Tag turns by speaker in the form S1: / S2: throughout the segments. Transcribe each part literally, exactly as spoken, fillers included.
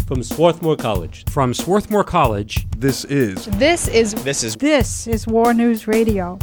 S1: From Swarthmore College.
S2: From Swarthmore College.
S3: This is.
S4: This is.
S5: This is.
S4: This is War News Radio.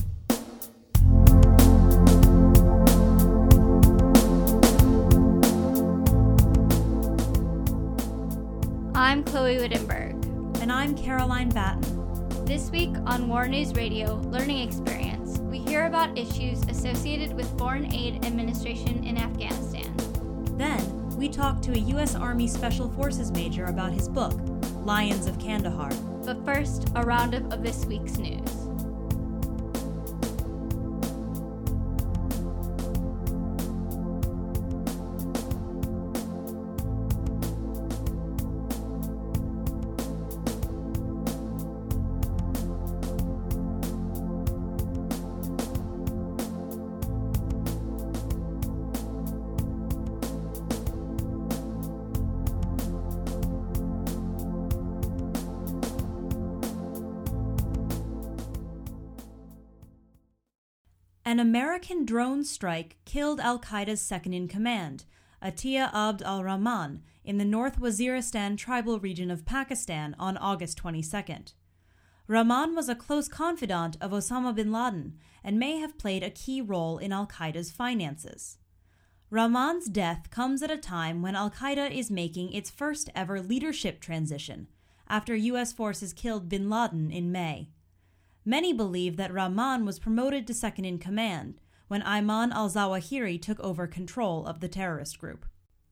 S6: I'm Chloe Wittenberg.
S7: And I'm Caroline Batten.
S6: This week on War News Radio Learning Experience, we hear about issues associated with foreign aid administration in Afghanistan.
S7: Then, we talk to a U S Army Special Forces major about his book, Lions of Kandahar.
S6: But first, a roundup of this week's news.
S7: An American drone strike killed al-Qaeda's second-in-command, Atiya Abd al-Rahman, in the North Waziristan tribal region of Pakistan on August twenty-second. Rahman was a close confidant of Osama bin Laden and may have played a key role in al-Qaeda's finances. Rahman's death comes at a time when al-Qaeda is making its first-ever leadership transition, after U S forces killed bin Laden in May. Many believe that Rahman was promoted to second-in-command when Ayman al-Zawahiri took over control of the terrorist group.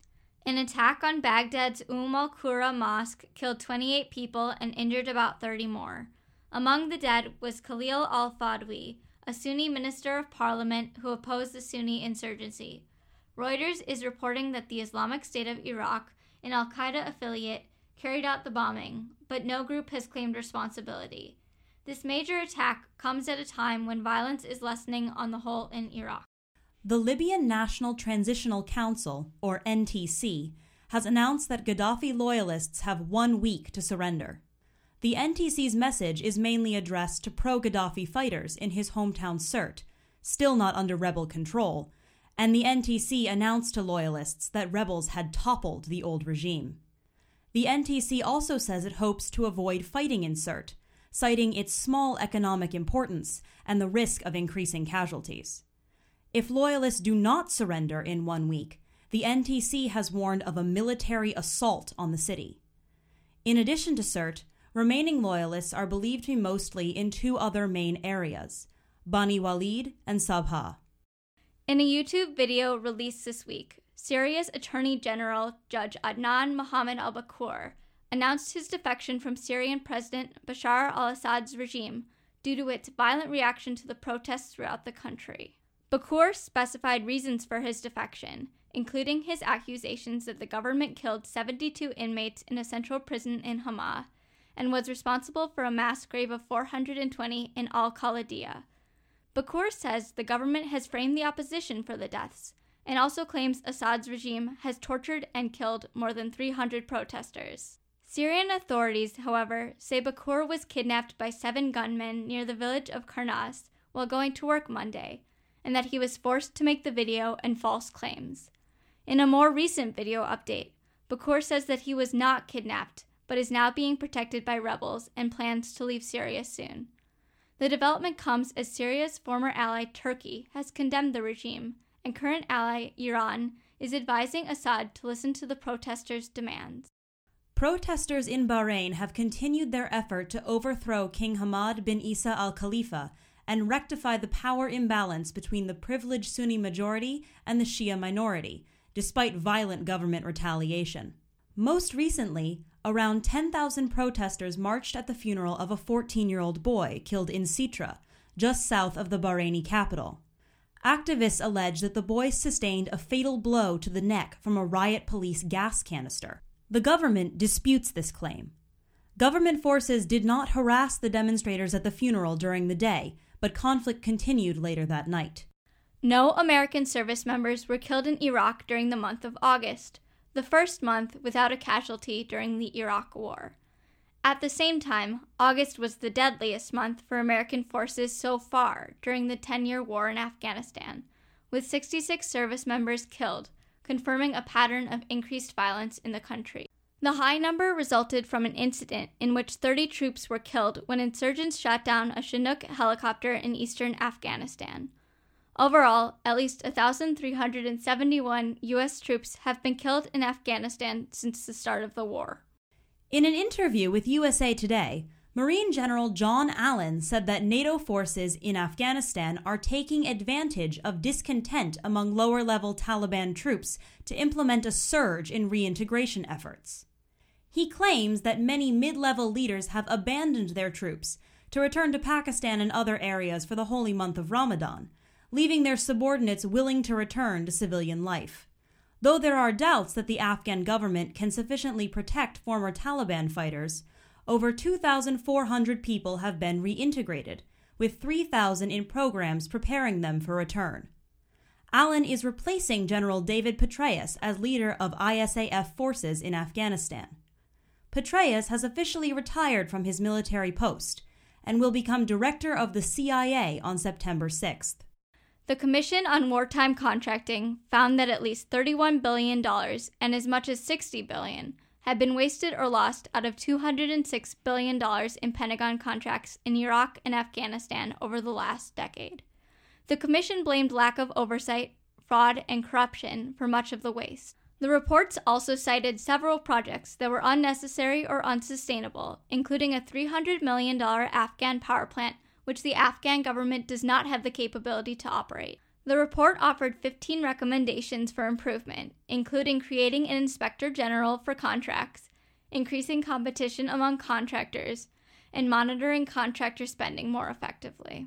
S6: An attack on Baghdad's Umm al-Qura mosque killed twenty-eight people and injured about thirty more. Among the dead was Khalil al-Fadwi, a Sunni minister of parliament who opposed the Sunni insurgency. Reuters is reporting that the Islamic State of Iraq, an al-Qaeda affiliate, carried out the bombing, but no group has claimed responsibility. This major attack comes at a time when violence is lessening on the whole in Iraq.
S7: The Libyan National Transitional Council, or N T C, has announced that Gaddafi loyalists have one week to surrender. The N T C's message is mainly addressed to pro-Gaddafi fighters in his hometown Sirte, still not under rebel control, and the N T C announced to loyalists that rebels had toppled the old regime. The N T C also says it hopes to avoid fighting in Sirte, citing its small economic importance and the risk of increasing casualties. If loyalists do not surrender in one week, the N T C has warned of a military assault on the city. In addition to Sirte, remaining loyalists are believed to be mostly in two other main areas, Bani Walid and Sabha.
S6: In a YouTube video released this week, Syria's Attorney General Judge Adnan Mohammed al-Bakur announced his defection from Syrian President Bashar al-Assad's regime due to its violent reaction to the protests throughout the country. Bakur specified reasons for his defection, including his accusations that the government killed seventy-two inmates in a central prison in Hama and was responsible for a mass grave of four hundred twenty in al-Khalidiyah. Bakur says the government has framed the opposition for the deaths and also claims Assad's regime has tortured and killed more than three hundred protesters. Syrian authorities, however, say Bakur was kidnapped by seven gunmen near the village of Karnas while going to work Monday, and that he was forced to make the video and false claims. In a more recent video update, Bakur says that he was not kidnapped, but is now being protected by rebels and plans to leave Syria soon. The development comes as Syria's former ally Turkey has condemned the regime, and current ally Iran is advising Assad to listen to the protesters' demands.
S7: Protesters in Bahrain have continued their effort to overthrow King Hamad bin Isa al-Khalifa and rectify the power imbalance between the privileged Sunni majority and the Shia minority, despite violent government retaliation. Most recently, around ten thousand protesters marched at the funeral of a fourteen-year-old boy killed in Sitra, just south of the Bahraini capital. Activists allege that the boy sustained a fatal blow to the neck from a riot police gas canister. The government disputes this claim. Government forces did not harass the demonstrators at the funeral during the day, but conflict continued later that night.
S6: No American service members were killed in Iraq during the month of August, the first month without a casualty during the Iraq War. At the same time, August was the deadliest month for American forces so far during the ten-year war in Afghanistan, with sixty-six service members killed, confirming a pattern of increased violence in the country. The high number resulted from an incident in which thirty troops were killed when insurgents shot down a Chinook helicopter in eastern Afghanistan. Overall, at least one thousand three hundred seventy-one U S troops have been killed in Afghanistan since the start of the war.
S7: In an interview with U S A Today, Marine General John Allen said that NATO forces in Afghanistan are taking advantage of discontent among lower-level Taliban troops to implement a surge in reintegration efforts. He claims that many mid-level leaders have abandoned their troops to return to Pakistan and other areas for the holy month of Ramadan, leaving their subordinates willing to return to civilian life. Though there are doubts that the Afghan government can sufficiently protect former Taliban fighters, over two thousand four hundred people have been reintegrated, with three thousand in programs preparing them for return. Allen is replacing General David Petraeus as leader of I S A F forces in Afghanistan. Petraeus has officially retired from his military post and will become director of the C I A on September sixth.
S6: The Commission on Wartime Contracting found that at least thirty-one billion dollars and as much as sixty billion dollars had been wasted or lost out of two hundred six billion dollars in Pentagon contracts in Iraq and Afghanistan over the last decade. The Commission blamed lack of oversight, fraud, and corruption for much of the waste. The reports also cited several projects that were unnecessary or unsustainable, including a three hundred million dollars Afghan power plant, which the Afghan government does not have the capability to operate. The report offered fifteen recommendations for improvement, including creating an inspector general for contracts, increasing competition among contractors, and monitoring contractor spending more effectively.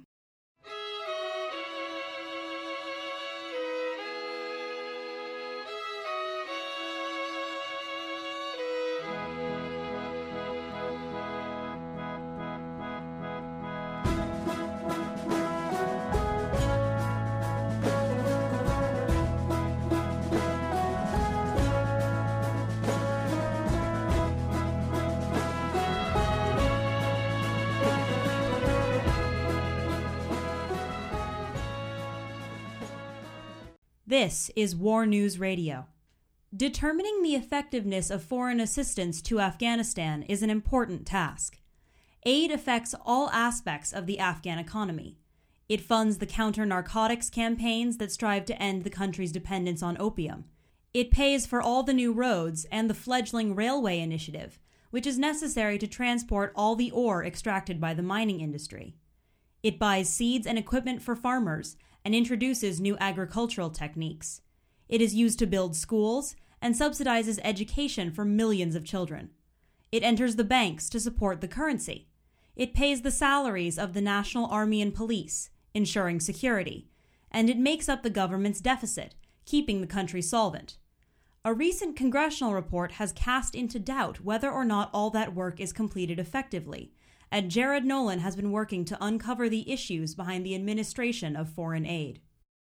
S7: This is War News Radio. Determining the effectiveness of foreign assistance to Afghanistan is an important task. Aid affects all aspects of the Afghan economy. It funds the counter-narcotics campaigns that strive to end the country's dependence on opium. It pays for all the new roads and the fledgling railway initiative, which is necessary to transport all the ore extracted by the mining industry. It buys seeds and equipment for farmers and introduces new agricultural techniques. It is used to build schools and subsidizes education for millions of children. It enters the banks to support the currency. It pays the salaries of the National Army and Police, ensuring security, and it makes up the government's deficit, keeping the country solvent. A recent congressional report has cast into doubt whether or not all that work is completed effectively, and Jared Nolan has been working to uncover the issues behind the administration of foreign aid.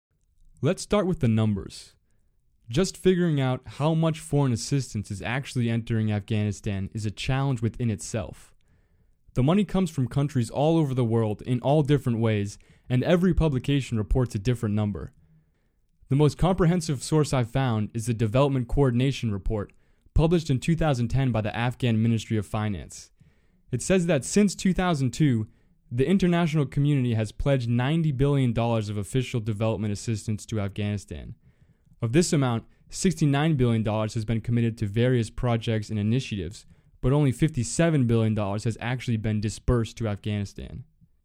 S1: Let's start with the numbers. Just figuring out how much foreign assistance is actually entering Afghanistan is a challenge within itself. The money comes from countries all over the world in all different ways, and every publication reports a different number. The most comprehensive source I've found is the Development Coordination Report, published in two thousand ten by the Afghan Ministry of Finance. It says that since two thousand two, the international community has pledged ninety billion dollars of official development assistance to Afghanistan. Of this amount, sixty-nine billion dollars has been committed to various projects and initiatives, but only fifty-seven billion dollars has actually been dispersed to Afghanistan.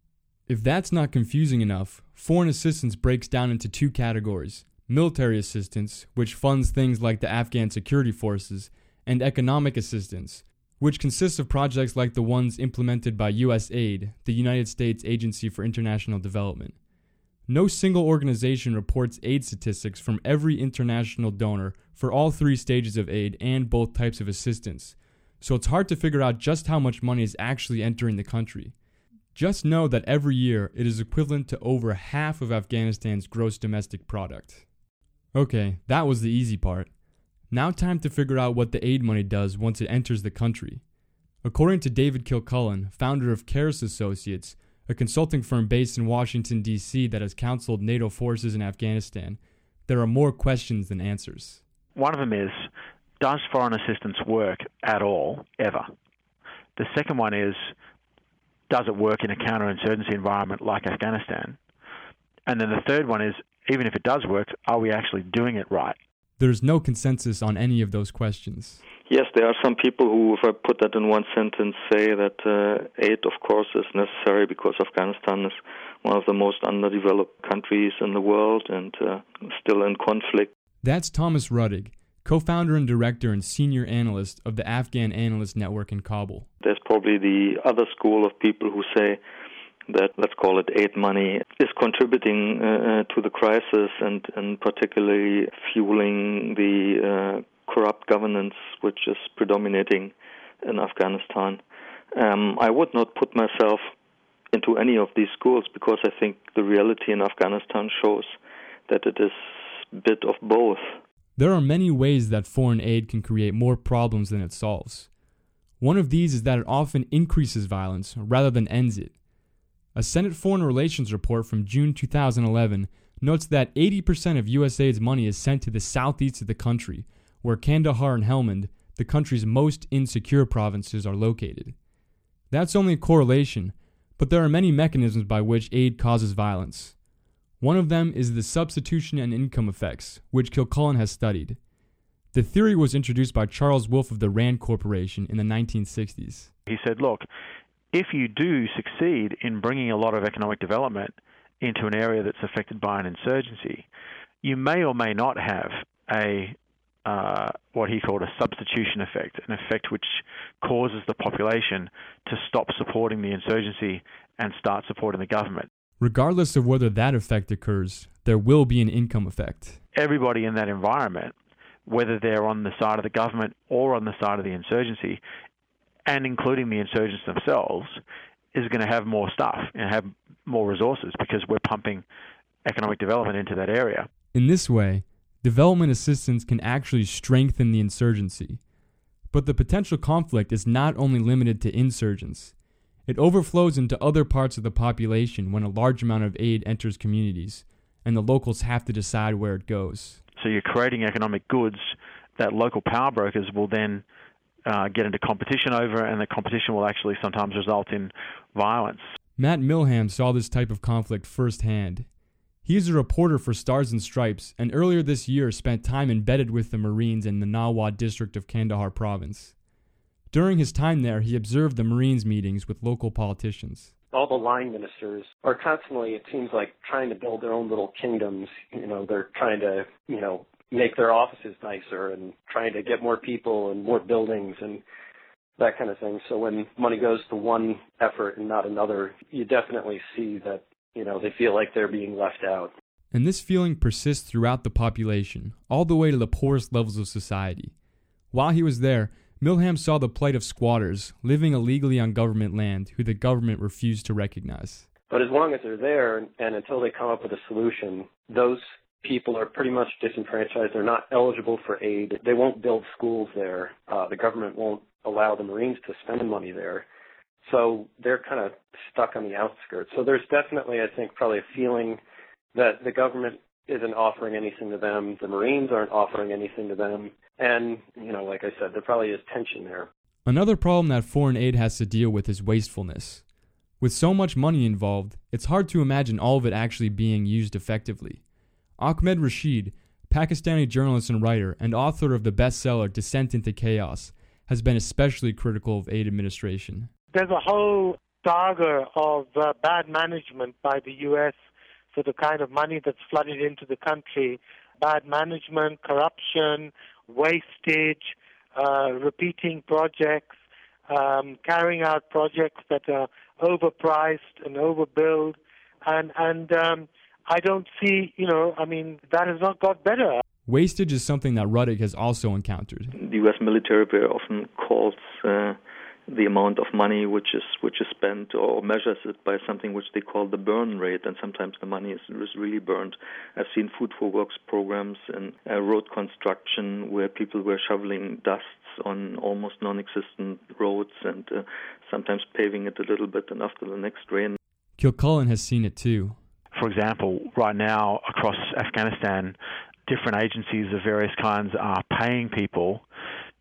S1: If that's not confusing enough, foreign assistance breaks down into two categories: military assistance, which funds things like the Afghan security forces, and economic assistance, which consists of projects like the ones implemented by U S A I D, the United States Agency for International Development. No single organization reports aid statistics from every international donor for all three stages of aid and both types of assistance, so it's hard to figure out just how much money is actually entering the country. Just know that every year it is equivalent to over half of Afghanistan's gross domestic product. Okay, that was the easy part. Now time to figure out what the aid money does once it enters the country. According to David Kilcullen, founder of Karis Associates, a consulting firm based in Washington, D C that has counseled NATO forces in Afghanistan, there are more questions than answers.
S2: One of them is, does foreign assistance work at all, ever? The second one is, does it work in a counterinsurgency environment like Afghanistan? And then the third one is, even if it does work, are we actually doing it right?
S1: There's no consensus on any of those questions.
S3: Yes, there are some people who, if I put that in one sentence, say that uh, aid, of course, is necessary because Afghanistan is one of the most underdeveloped countries in the world and uh, still in conflict.
S1: That's Thomas Ruddig, co-founder and director and senior analyst of the Afghan Analyst Network in Kabul.
S3: There's probably the other school of people who say that, let's call it aid money, is contributing uh, to the crisis and, and particularly fueling the uh, corrupt governance which is predominating in Afghanistan. Um, I would not put myself into any of these schools because I think the reality in Afghanistan shows that it is a bit of both.
S1: There are many ways that foreign aid can create more problems than it solves. One of these is that it often increases violence rather than ends it. A Senate Foreign Relations report from June two thousand eleven notes that eighty percent of U S aid's money is sent to the southeast of the country, where Kandahar and Helmand, the country's most insecure provinces, are located. That's only a correlation, but there are many mechanisms by which aid causes violence. One of them is the substitution and income effects, which Kilcullen has studied. The theory was introduced by Charles Wolfe of the Rand Corporation in the nineteen sixties.
S2: He said, look, if you do succeed in bringing a lot of economic development into an area that's affected by an insurgency, you may or may not have a uh, what he called a substitution effect, an effect which causes the population to stop supporting the insurgency and start supporting the government.
S1: Regardless of whether that effect occurs, there will be an income effect.
S2: Everybody in that environment, whether they're on the side of the government or on the side of the insurgency, and including the insurgents themselves, is going to have more stuff and have more resources because we're pumping economic development into that area.
S1: In this way, development assistance can actually strengthen the insurgency. But the potential conflict is not only limited to insurgents. It overflows into other parts of the population when a large amount of aid enters communities, and the locals have to decide where it goes.
S2: So you're creating economic goods that local power brokers will then uh, get into competition over, and the competition will actually sometimes result in violence.
S1: Matt Milham saw this type of conflict firsthand. He is a reporter for Stars and Stripes, and earlier this year spent time embedded with the Marines in the Nawad district of Kandahar province. During his time there, he observed the Marines meetings with local politicians.
S5: All the line ministers are constantly, it seems like, trying to build their own little kingdoms. You know, they're trying to, you know, make their offices nicer and trying to get more people and more buildings and that kind of thing. So when money goes to one effort and not another, you definitely see that, you know, they feel like they're being left out.
S1: And this feeling persists throughout the population, all the way to the poorest levels of society. While he was there, Milham saw the plight of squatters living illegally on government land who the government refused to recognize.
S5: But as long as they're there and until they come up with a solution, those people are pretty much disenfranchised. They're not eligible for aid. They won't build schools there. Uh, the government won't allow the Marines to spend money there. So they're kind of stuck on the outskirts. So there's definitely, I think, probably a feeling that the government isn't offering anything to them. The Marines aren't offering anything to them. And, you know, like I said, there probably is tension there.
S1: Another problem that foreign aid has to deal with is wastefulness. With so much money involved, it's hard to imagine all of it actually being used effectively. Ahmed Rashid, Pakistani journalist and writer, and author of the bestseller Descent into Chaos, has been especially critical of aid administration.
S8: There's a whole saga of uh, bad management by the U S for the kind of money that's flooded into the country. Bad management, corruption, wastage, uh, repeating projects, um, carrying out projects that are overpriced and overbilled. And, and um, I don't see, you know, I mean, that has not got better.
S1: Wastage is something that Ruddig has also encountered.
S3: The U S military very often calls uh, the amount of money which is which is spent or measures it by something which they call the burn rate, and sometimes the money is, is really burned. I've seen Food for Works programs and uh, road construction where people were shoveling dusts on almost non-existent roads and uh, sometimes paving it a little bit, and after the next rain.
S1: Kilcullen has seen it too.
S2: For example, right now across Afghanistan, different agencies of various kinds are paying people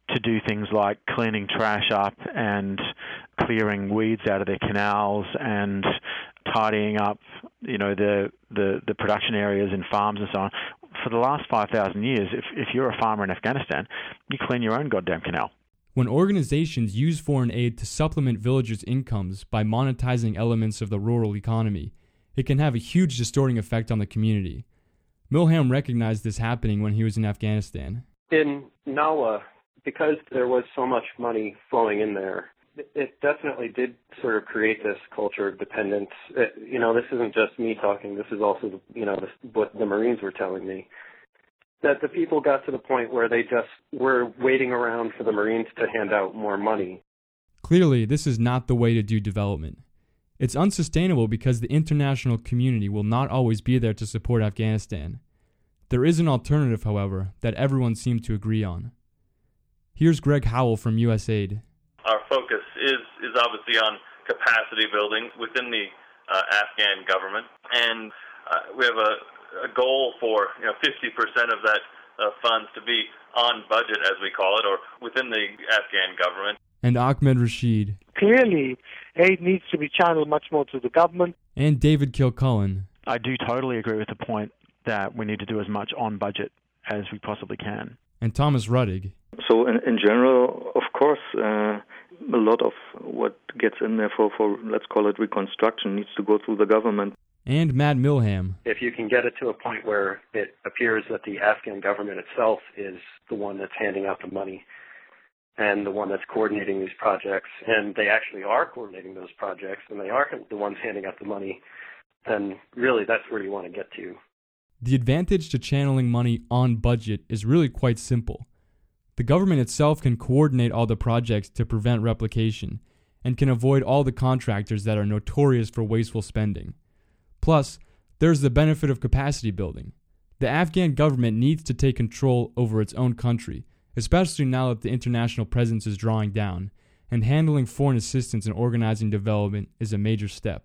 S2: to do things like cleaning trash up and clearing weeds out of their canals and tidying up, you know, the, the, the production areas in farms and so on. For the last five thousand years, if, if you're a farmer in Afghanistan, you clean your own goddamn canal.
S1: When organizations use foreign aid to supplement villagers' incomes by monetizing elements of the rural economy, it can have a huge distorting effect on the community. Milham recognized this happening when he was in Afghanistan.
S5: In Nawa, because there was so much money flowing in there, it definitely did sort of create this culture of dependence. It, you know, this isn't just me talking. This is also, you know, this, what the Marines were telling me, that the people got to the point where they just were waiting around for the Marines to hand out more money.
S1: Clearly, this is not the way to do development. It's unsustainable because the international community will not always be there to support Afghanistan. There is an alternative, however, that everyone seemed to agree on. Here's Greg Howell from U S A I D.
S9: Our focus is, is obviously on capacity building within the uh, Afghan government, and uh, we have a, a goal for you know fifty percent of that uh, funds to be on budget, as we call it, or within the Afghan government.
S1: And Ahmed Rashid.
S8: Clearly, aid needs to be channeled much more to the government.
S1: And David Kilcullen.
S2: I do totally agree with the point that we need to do as much on budget as we possibly can.
S1: And Thomas Ruddig.
S3: So in, in general, of course, uh, a lot of what gets in there for, for, let's call it reconstruction, needs to go through the government.
S1: And Matt Milham.
S5: If you can get it to a point where it appears that the Afghan government itself is the one that's handing out the money and the one that's coordinating these projects, and they actually are coordinating those projects, and they are the ones handing out the money, then really that's where you want to get to.
S1: The advantage to channeling money on budget is really quite simple. The government itself can coordinate all the projects to prevent replication, and can avoid all the contractors that are notorious for wasteful spending. Plus, there's the benefit of capacity building. The Afghan government needs to take control over its own country, especially now that the international presence is drawing down, and handling foreign assistance and organizing development is a major step.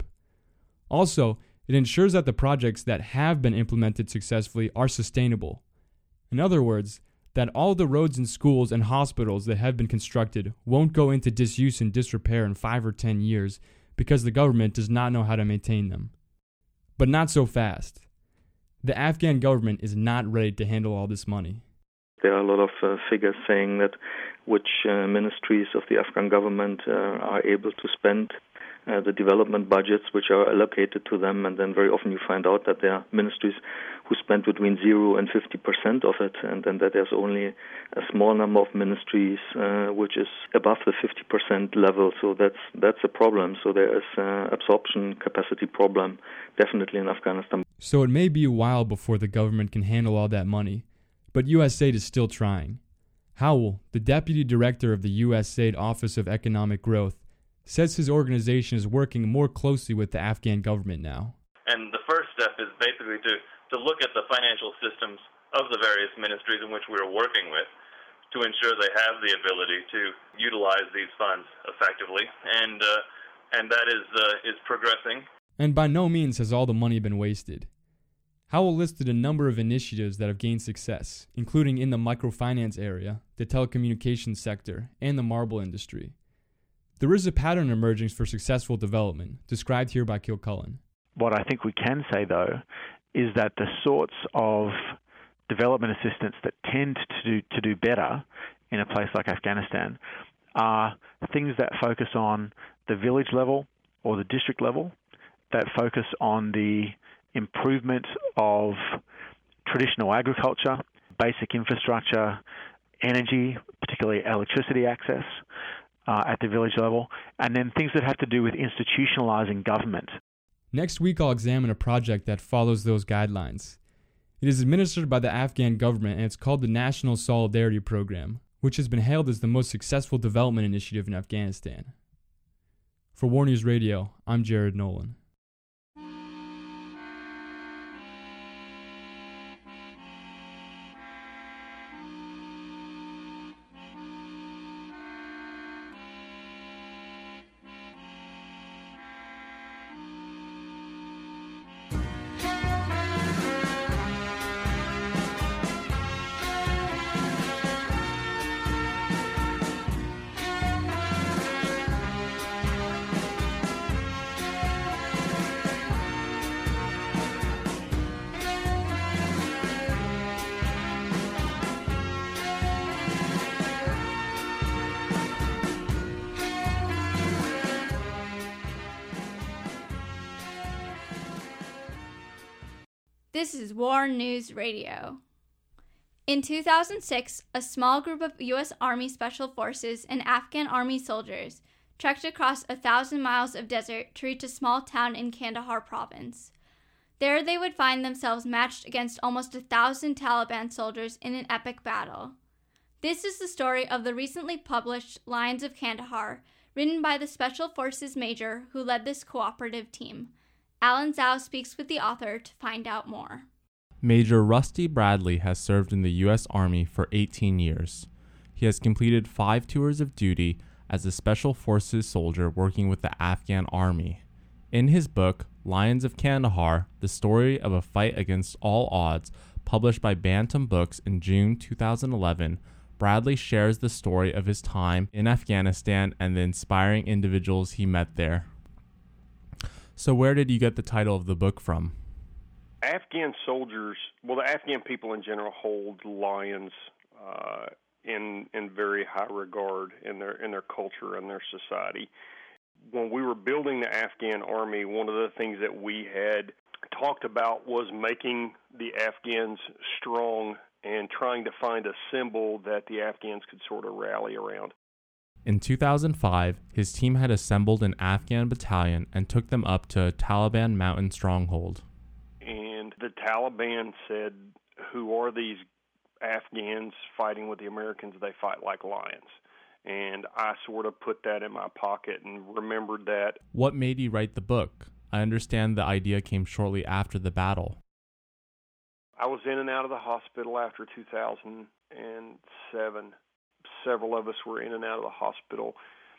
S1: Also, it ensures that the projects that have been implemented successfully are sustainable. In other words, that all the roads and schools and hospitals that have been constructed won't go into disuse and disrepair in five or ten years because the government does not know how to maintain them. But not so fast. The Afghan government is not ready to handle all this money.
S3: There are a lot of uh, figures saying that which uh, ministries of the Afghan government uh, are able to spend uh, the development budgets which are allocated to them, and then very often you find out that there are ministries who spend between zero and fifty percent of it, and then that there's only a small number of ministries uh, which is above the fifty percent level. So that's that's a problem. So there is uh, absorption capacity problem definitely in Afghanistan.
S1: So it may be a while before the government can handle all that money, but U S A I D is still trying. Howell, the deputy director of the U S A I D Office of Economic Growth, says his organization is working more closely with the Afghan government now.
S9: And the first step is basically to, to look at the financial systems of the various ministries in which we're working with to ensure they have the ability to utilize these funds effectively. And uh, and that is uh, is progressing.
S1: And by no means has all the money been wasted. Howell listed a number of initiatives that have gained success, including in the microfinance area, the telecommunications sector, and the marble industry. There is a pattern emerging for successful development, described here by Kilcullen.
S2: What I think we can say, though, is that the sorts of development assistance that tend to do, to do better in a place like Afghanistan are things that focus on the village level or the district level, that focus on the improvement of traditional agriculture, basic infrastructure, energy, particularly electricity access uh, at the village level, and then things that have to do with institutionalizing government.
S1: Next week, I'll examine a project that follows those guidelines. It is administered by the Afghan government, and it's called the National Solidarity Program, which has been hailed as the most successful development initiative in Afghanistan. For War News Radio, I'm Jared Nolan.
S6: This is War News Radio. In two thousand six, a small group of U S Army Special Forces and Afghan Army soldiers trekked across a thousand miles of desert to reach a small town in Kandahar province. There they would find themselves matched against almost a thousand Taliban soldiers in an epic battle. This is the story of the recently published Lions of Kandahar, written by the Special Forces major who led this cooperative team. Alan Zhao speaks with the author to find out more.
S10: Major Rusty Bradley has served in the U S Army for eighteen years. He has completed five tours of duty as a Special Forces soldier working with the Afghan Army. In his book, Lions of Kandahar, the story of a fight against all odds, published by Bantam Books in June two thousand eleven, Bradley shares the story of his time in Afghanistan and the inspiring individuals he met there. So where did you get the title of the book from?
S11: Afghan soldiers, well, the Afghan people in general hold lions uh, in in very high regard in their in their culture and their society. When we were building the Afghan army, one of the things that we had talked about was making the Afghans strong and trying to find a symbol that the Afghans could sort of rally around.
S10: In two thousand five, his team had assembled an Afghan battalion and took them up to a Taliban mountain stronghold.
S11: And the Taliban said, who are these Afghans fighting with the Americans? They fight like lions. And I sort of put that in my pocket and remembered that.
S10: What made you write the book? I understand the idea came shortly after the battle.
S11: I was in and out of the hospital after two thousand seven. Several of us were in and out of the hospital.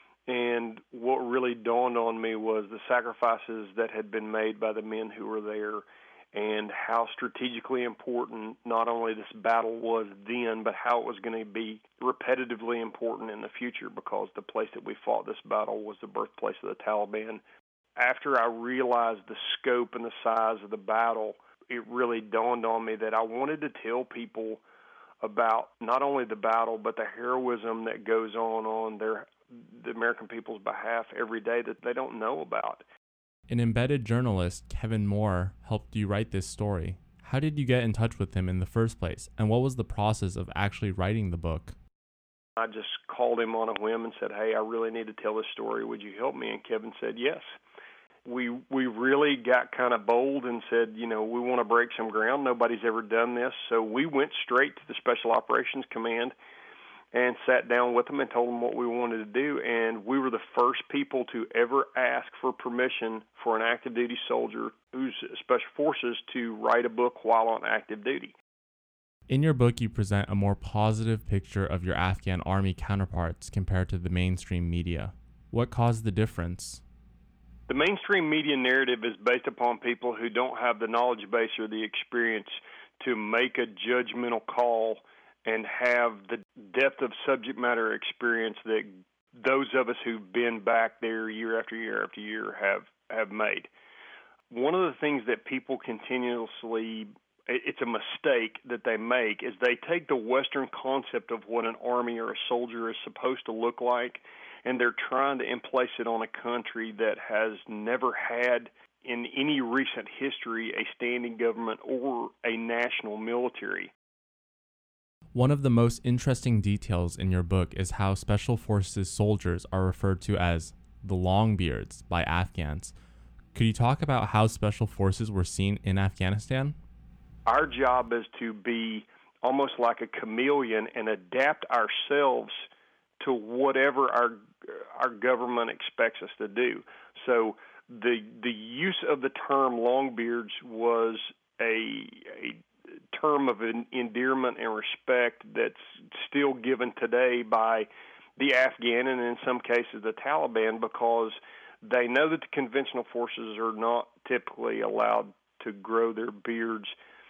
S11: And what really dawned on me was the sacrifices that had been made by the men who were there and how strategically important not only this battle was then, but how it was going to be repetitively important in the future, because the place that we fought this battle was the birthplace of the Taliban. After I realized the scope and the size of the battle, it really dawned on me that I wanted to tell people about not only the battle, but the heroism that goes on on their the American people's behalf every day that they don't know about.
S10: An embedded journalist, Kevin Moore, helped you write this story. How did you get in touch with him in the first place, and what was the process of actually writing the book?
S11: I just called him on a whim and said, hey, I really need to tell this story. Would you help me? And Kevin said yes. We we really got kind of bold and said, you know, we want to break some ground. Nobody's ever done this. So we went straight to the Special Operations Command and sat down with them and told them what we wanted to do. And we were the first people to ever ask for permission for an active duty soldier who's Special Forces to write a book while on active duty.
S10: In your book, you present a more positive picture of your Afghan Army counterparts compared to the mainstream media. What caused the difference?
S11: The mainstream media narrative is based upon people who don't have the knowledge base or the experience to make a judgmental call and have the depth of subject matter experience that those of us who've been back there year after year after year have, have made. One of the things that people continuously, it's a mistake that they make, is they take the Western concept of what an army or a soldier is supposed to look like, and they're trying to place it on a country that has never had in any recent history a standing government or a national military.
S10: One of the most interesting details in your book is how Special Forces soldiers are referred to as the Longbeards by Afghans. Could you talk about how Special Forces were seen in Afghanistan?
S11: Our job is to be almost like a chameleon and adapt ourselves to whatever our our government expects us to do. So the the use of the term Longbeards was a, a term of endearment and respect that's still given today by the Afghan and in some cases the Taliban, because they know that the conventional forces are not typically allowed to grow their beards.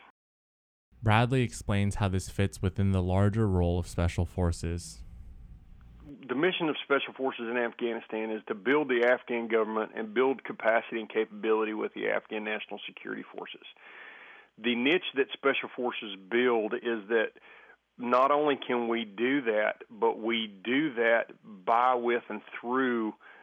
S10: Bradley explains how this fits within the larger role of Special Forces.
S11: The mission of Special Forces in Afghanistan is to build the Afghan government and build capacity and capability with the Afghan National Security Forces. The niche that Special Forces build is that not only can we do that, but we do that by, with, and through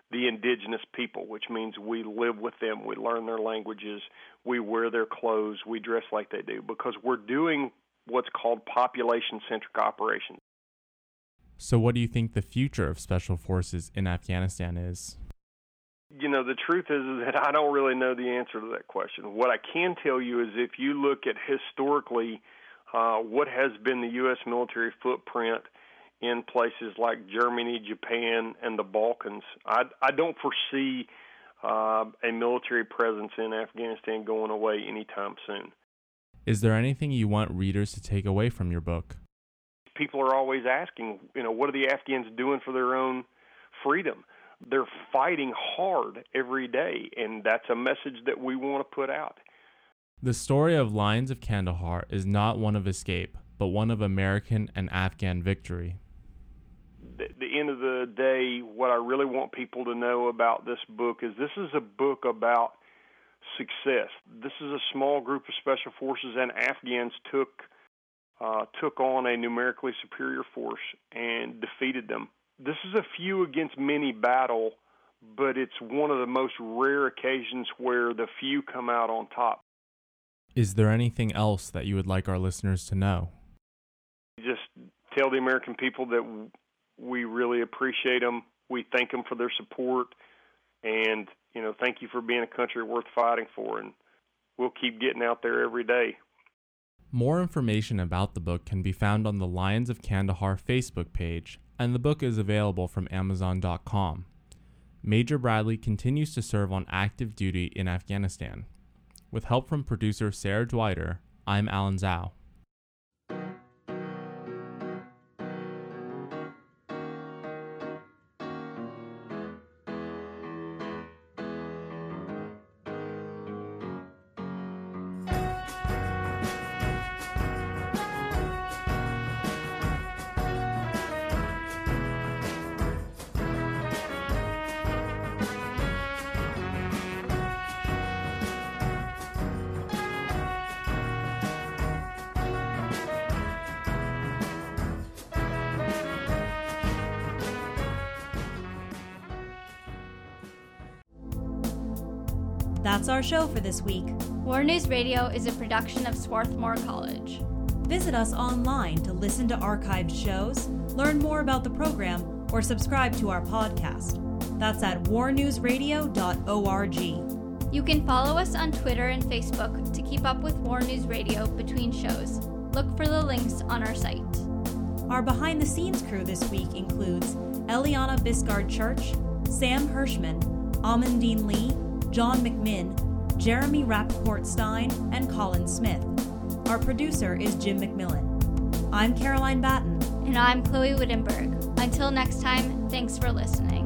S11: the indigenous people, which means we live with them, we learn their languages, we wear their clothes, we dress like they do, because we're doing what's called population-centric operations.
S10: So what do you think the future of Special Forces in Afghanistan is?
S11: You know, the truth is, is that I don't really know the answer to that question. What I can tell you is if you look at historically uh, what has been the U S military footprint in places like Germany, Japan, and the Balkans, I, I don't foresee uh, a military presence in Afghanistan going away anytime soon.
S10: Is there anything you want readers to take away from your book?
S11: People are always asking, you know, what are the Afghans doing for their own freedom? They're fighting hard every day, and that's a message that we want to put out.
S10: The story of Lions of Kandahar is not one of escape, but one of American and Afghan victory.
S11: At the end of the day, what I really want people to know about this book is this is a book about success. This is a small group of special forces, and Afghans took uh, took on a numerically superior force and defeated them. This is a few against many battle, but it's one of the most rare occasions where the few come out on top.
S10: Is there anything else that you would like our listeners to know?
S11: Just tell the American people that we really appreciate them. We thank them for their support, and you know, thank you for being a country worth fighting for, and we'll keep getting out there every day.
S10: More information about the book can be found on the Lions of Kandahar Facebook page, and the book is available from Amazon dot com. Major Bradley continues to serve on active duty in Afghanistan. With help from producer Sarah Dwighter, I'm Alan Zhao.
S7: That's our show for this week.
S6: War News Radio is a production of Swarthmore College.
S7: Visit us online to listen to archived shows, learn more about the program, or subscribe to our podcast. That's at war news radio dot org.
S6: You can follow us on Twitter and Facebook to keep up with War News Radio between shows. Look for the links on our site.
S7: Our behind-the-scenes crew this week includes Eliana Biscard Church, Sam Hirschman, Amandine Lee, John McMinn, Jeremy Rappaport Stein, and Colin Smith. Our producer is Jim McMillan. I'm Caroline Batten.
S6: And I'm Chloe Wittenberg. Until next time, thanks for listening.